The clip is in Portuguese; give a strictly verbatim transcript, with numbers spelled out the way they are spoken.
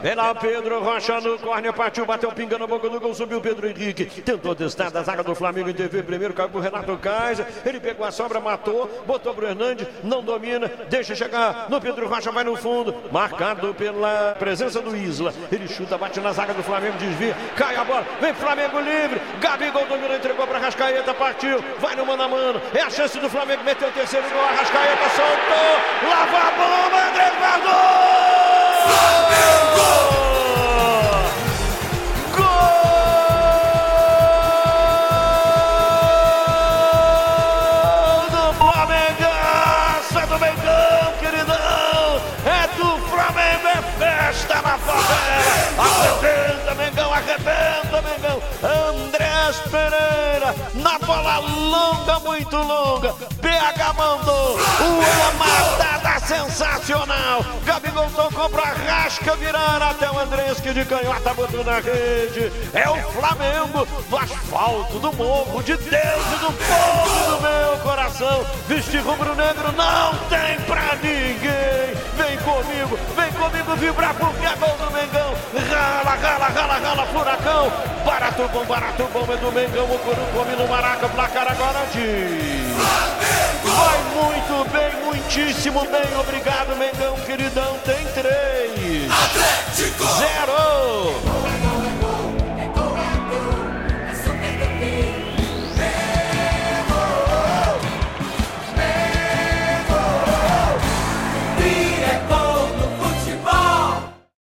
Vem lá o Pedro Rocha no córner, partiu, bateu, pinga na boca do gol, subiu o Pedro Henrique, tentou testar da zaga do Flamengo em T V primeiro, caiu pro Renato Kaiser, ele pegou a sobra, matou, botou pro Hernandes, não domina, deixa chegar no Pedro Rocha, vai no fundo, marcado pela presença do Isla, ele chuta, bate na zaga do Flamengo, desvia, cai a bola, vem Flamengo livre, Gabigol dominou, entregou pra Arrascaeta, partiu, vai no mano a mano, é a chance do Flamengo, meteu o terceiro gol, Arrascaeta soltou, lava a bomba, André Guardou! Flamengo! Está na favela, arrebenta Mengão, arrebenta Mengão, Andrés Pereira, na bola longa, muito longa, P H mandou, uma matada sensacional, Gabigol tocou pra Rasca virar até o Andrés, que de canhota botou na rede, é o Flamengo, no asfalto do morro de Deus e do povo do meu coração, vestir rubro-negro não tem pra ninguém, vem comigo, vem comigo vibrar porque é gol do Mengão, rala, rala, rala, rala, furacão, barato bom, barato bom, é do Mengão, o Curu come no Maraca, placar agora de... Vai muito bem, muitíssimo bem, obrigado Mengão, queridão, tem três, Atlético, zero.